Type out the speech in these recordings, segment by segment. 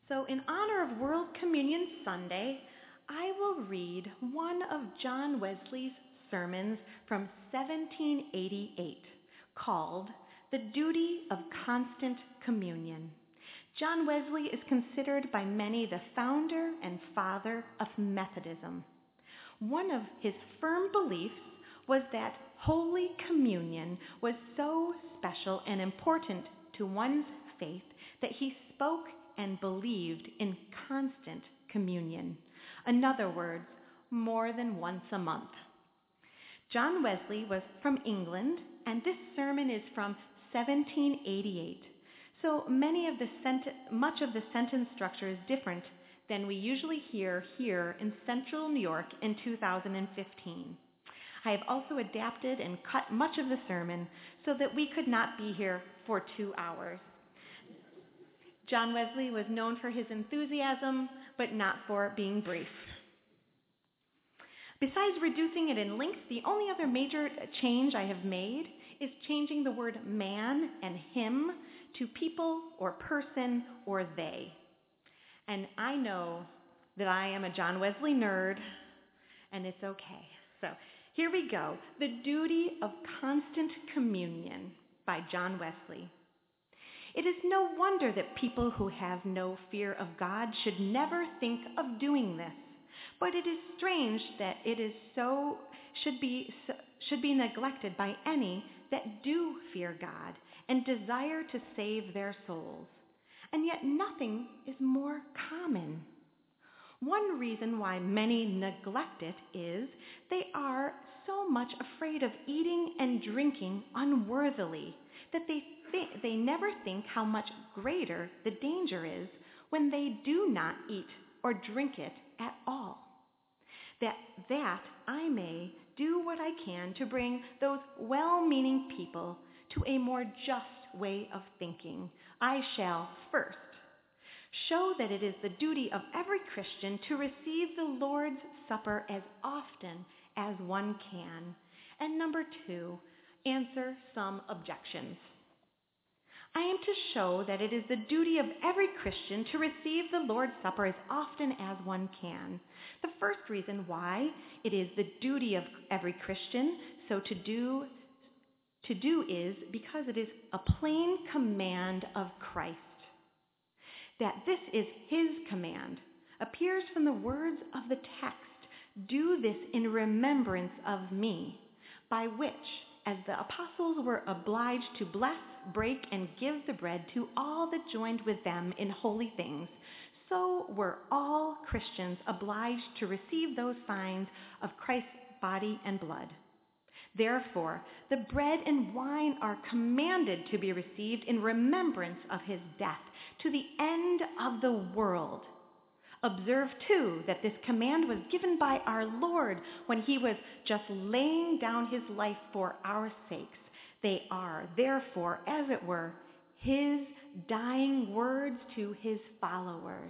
So, in honor of World Communion Sunday, I will read one of John Wesley's sermons from 1788 called The Duty of Constant Communion. John Wesley is considered by many the founder and father of Methodism. One of his firm beliefs was that Holy Communion was so special and important to one's faith that he spoke and believed in constant communion. In other words, more than once a month. John Wesley was from England, and this sermon is from 1788. So much of the sentence structure is different than we usually hear here in central New York in 2015. I have also adapted and cut much of the sermon so that we could not be here for 2 hours. John Wesley was known for his enthusiasm, but not for being brief. Besides reducing it in length, the only other major change I have made is changing the word man and him to people or person or they. And I know that I am a John Wesley nerd, and it's okay. So here we go. The Duty of Constant Communion by John Wesley. It is no wonder that people who have no fear of God should never think of doing this. But it is strange that it is should be neglected by any that do fear God and desire to save their souls. And yet nothing is more common. One reason why many neglect it is they are so much afraid of eating and drinking unworthily that they never think how much greater the danger is when they do not eat or drink it at all. That I may do what I can to bring those well-meaning people to a more just way of thinking. I shall first show that it is the duty of every Christian to receive the Lord's Supper as often as one can. And number 2, answer some objections. I am to show that it is the duty of every Christian to receive the Lord's Supper as often as one can. The first reason why it is the duty of every Christian so to do is because it is a plain command of Christ. That this is his command appears from the words of the text, "Do this in remembrance of me," by which, as the apostles were obliged to bless, break, and give the bread to all that joined with them in holy things, so were all Christians obliged to receive those signs of Christ's body and blood. Therefore, the bread and wine are commanded to be received in remembrance of his death to the end of the world. Observe, too, that this command was given by our Lord when he was just laying down his life for our sakes. They are, therefore, as it were, his dying words to his followers.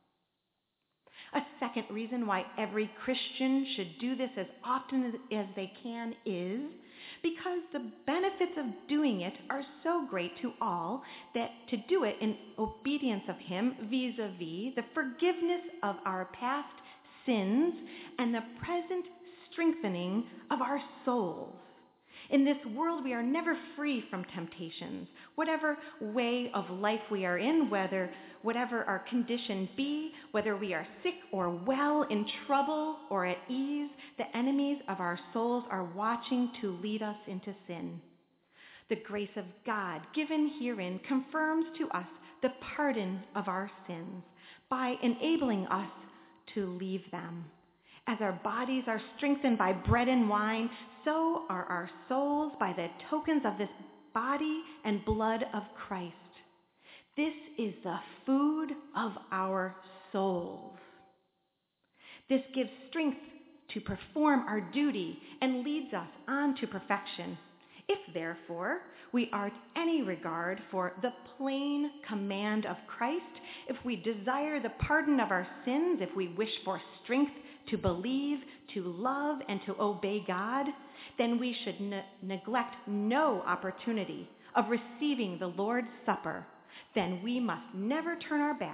A second reason why every Christian should do this as often as they can is because the benefits of doing it are so great to all that to do it in obedience of him vis-a-vis the forgiveness of our past sins and the present strengthening of our souls. In this world, we are never free from temptations. Whatever way of life we are in, whatever our condition be, whether we are sick or well, in trouble or at ease, the enemies of our souls are watching to lead us into sin. The grace of God given herein confirms to us the pardon of our sins by enabling us to leave them. As our bodies are strengthened by bread and wine, so are our souls by the tokens of this body and blood of Christ. This is the food of our souls. This gives strength to perform our duty and leads us on to perfection. If, therefore, we are any regard for the plain command of Christ, if we desire the pardon of our sins, if we wish for strength to believe, to love, and to obey God, then we should neglect no opportunity of receiving the Lord's Supper. Then we must never turn our backs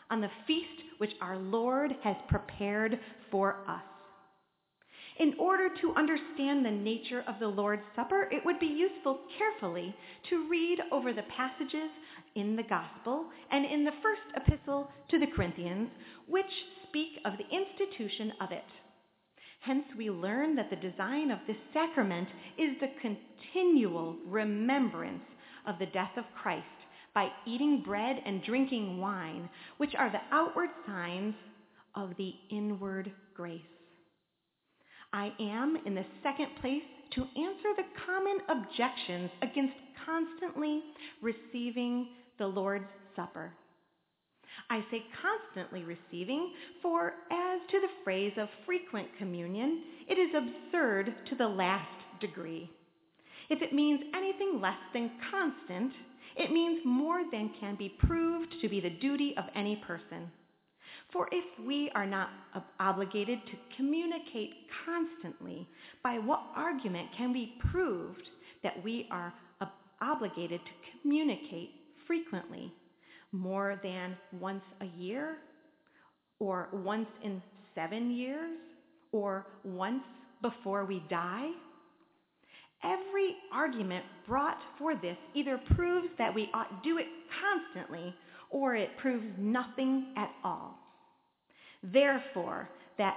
on the feast which our Lord has prepared for us. In order to understand the nature of the Lord's Supper, it would be useful carefully to read over the passages in the Gospel and in the first epistle to the Corinthians, which speak of the institution of it. Hence, we learn that the design of this sacrament is the continual remembrance of the death of Christ by eating bread and drinking wine, which are the outward signs of the inward grace. I am, in the second place, to answer the common objections against constantly receiving the Lord's Supper. I say constantly receiving, for as to the phrase of frequent communion, it is absurd to the last degree. If it means anything less than constant, it means more than can be proved to be the duty of any person. For if we are not obligated to communicate constantly, by what argument can we prove that we are obligated to communicate frequently, more than once a year, or once in 7 years, or once before we die? Every argument brought for this either proves that we ought do it constantly, or it proves nothing at all. Therefore, that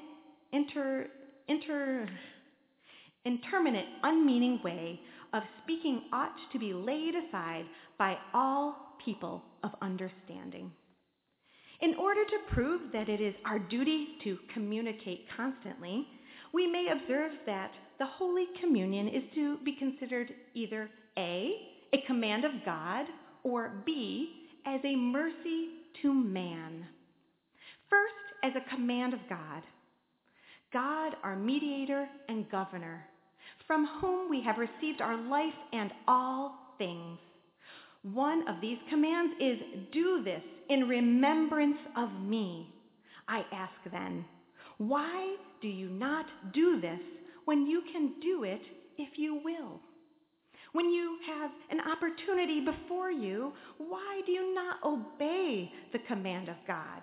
interminate, unmeaning way of speaking ought to be laid aside by all people of understanding. In order to prove that it is our duty to communicate constantly, we may observe that the Holy Communion is to be considered either A, a command of God, or B, as a mercy to man. First, as a command of God. God, our mediator and governor, from whom we have received our life and all things. One of these commands is, do this in remembrance of me. I ask then, why do you not do this when you can do it if you will? When you have an opportunity before you, why do you not obey the command of God?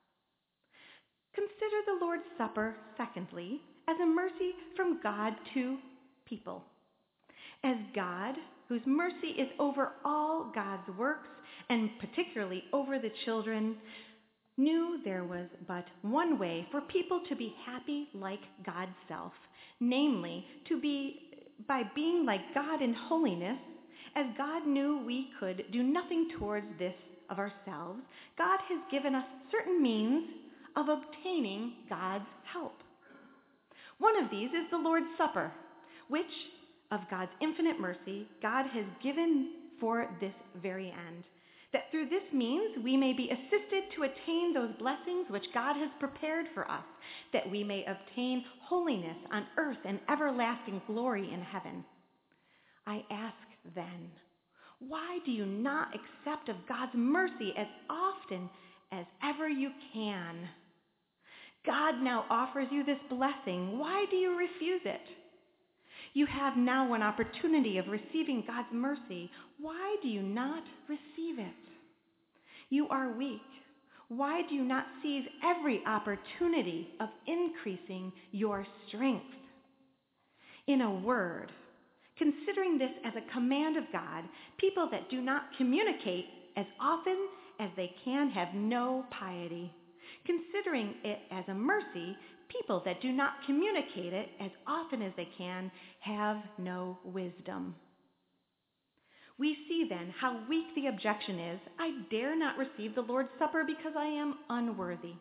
Consider the Lord's Supper, secondly, as a mercy from God to people. As God, whose mercy is over all God's works, and particularly over the children, knew there was but one way for people to be happy like God's self, namely, by being like God in holiness. As God knew we could do nothing towards this of ourselves, God has given us certain means of obtaining God's help. One of these is the Lord's Supper, which, of God's infinite mercy, God has given for this very end, that through this means we may be assisted to attain those blessings which God has prepared for us, that we may obtain holiness on earth and everlasting glory in heaven. I ask then, why do you not accept of God's mercy as often as ever you can? God now offers you this blessing. Why do you refuse it? You have now an opportunity of receiving God's mercy. Why do you not receive it? You are weak. Why do you not seize every opportunity of increasing your strength? In a word, considering this as a command of God, people that do not communicate as often as they can have no piety. Considering it as a mercy, people that do not communicate it as often as they can have no wisdom. We see then how weak the objection is, I dare not receive the Lord's Supper because I am unworthy.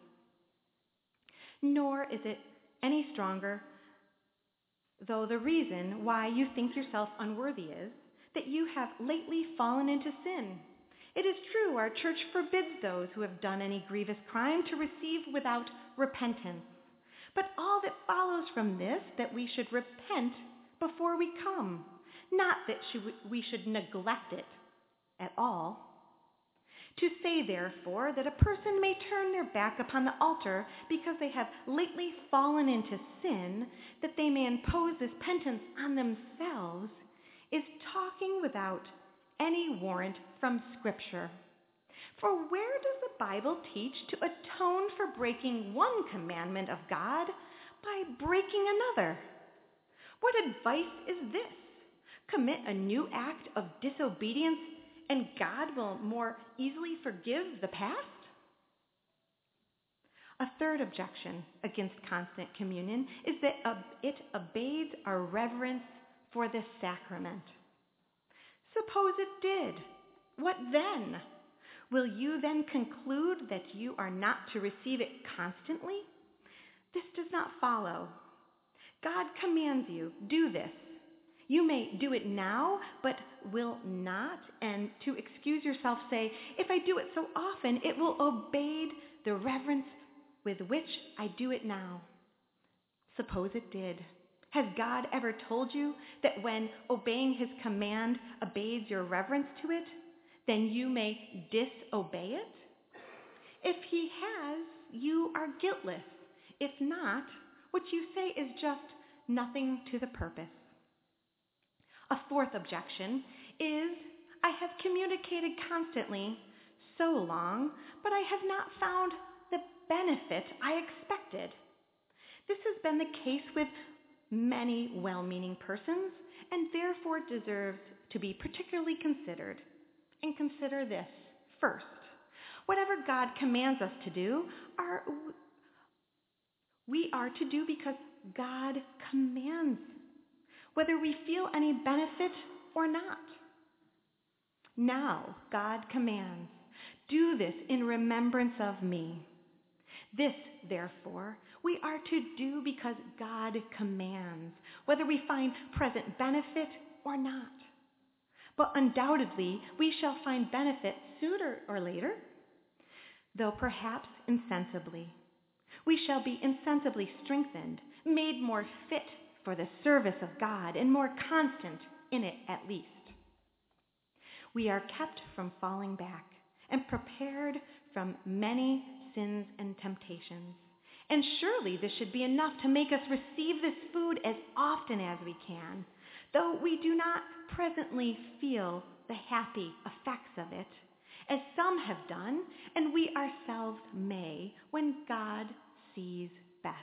Nor is it any stronger, though the reason why you think yourself unworthy is that you have lately fallen into sin. It is true, our church forbids those who have done any grievous crime to receive without repentance. But all that follows from this, that we should repent before we come, not that we should neglect it at all. To say, therefore, that a person may turn their back upon the altar because they have lately fallen into sin, that they may impose this penance on themselves, is talking without any warrant from Scripture. For where does the Bible teach to atone for breaking one commandment of God by breaking another? What advice is this? Commit a new act of disobedience and God will more easily forgive the past? A third objection against constant communion is that it abates our reverence for this sacrament. Suppose it did. What then? Will you then conclude that you are not to receive it constantly? This does not follow. God commands you, do this. You may do it now, but will not, and to excuse yourself say, if I do it so often, it will obey the reverence with which I do it now. Suppose it did. Has God ever told you that when obeying his command obeys your reverence to it, then you may disobey it? If he has, you are guiltless. If not, what you say is just nothing to the purpose. A fourth objection is, I have communicated constantly so long, but I have not found the benefit I expected. This has been the case with many well-meaning persons and therefore deserves to be particularly considered. And consider this. First, whatever God commands us to do, we are to do because God commands, whether we feel any benefit or not. Now, God commands, do this in remembrance of me. This, therefore, we are to do because God commands, whether we find present benefit or not. But undoubtedly, we shall find benefit sooner or later, though perhaps insensibly. We shall be insensibly strengthened, made more fit for the service of God, and more constant in it at least. We are kept from falling back and prepared from many sins and temptations. And surely this should be enough to make us receive this food as often as we can, though we do not presently feel the happy effects of it, as some have done, and we ourselves may, when God sees best.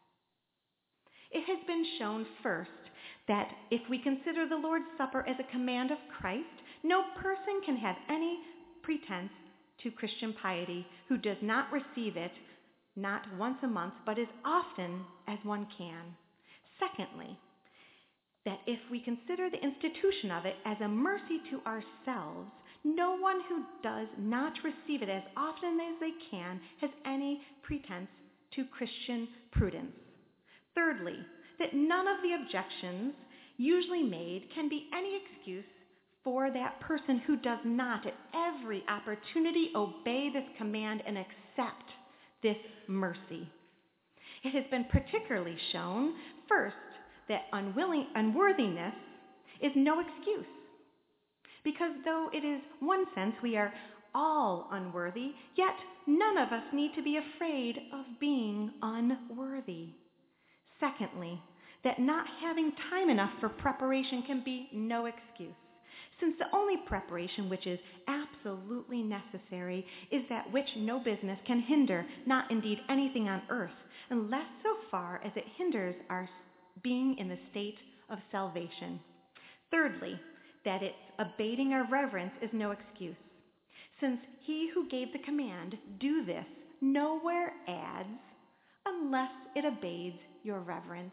It has been shown first that if we consider the Lord's Supper as a command of Christ, no person can have any pretense to Christian piety who does not receive it not once a month, but as often as one can. Secondly, that if we consider the institution of it as a mercy to ourselves, no one who does not receive it as often as they can has any pretense to Christian prudence. Thirdly, that none of the objections usually made can be any excuse for that person who does not at every opportunity obey this command and accept this mercy. It has been particularly shown, first, that unworthiness is no excuse. Because though it is one sense we are all unworthy, yet none of us need to be afraid of being unworthy. Secondly, that not having time enough for preparation can be no excuse, since the only preparation which is absolutely necessary is that which no business can hinder, not indeed anything on earth, unless so far as it hinders our being in the state of salvation. Thirdly, that its abating our reverence is no excuse, since he who gave the command, do this, nowhere adds, unless it abates your reverence.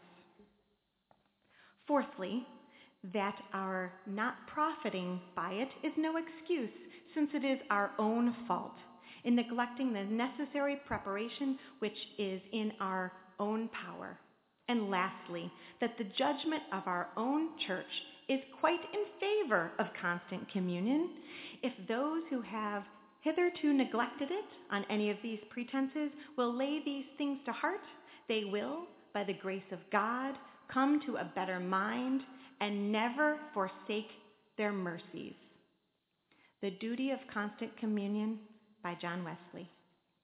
Fourthly, that our not profiting by it is no excuse, since it is our own fault in neglecting the necessary preparation which is in our own power. And lastly, that the judgment of our own church is quite in favor of constant communion. If those who have hitherto neglected it on any of these pretenses will lay these things to heart, they will, by the grace of God, come to a better mind and never forsake their mercies. The Duty of Constant Communion by John Wesley.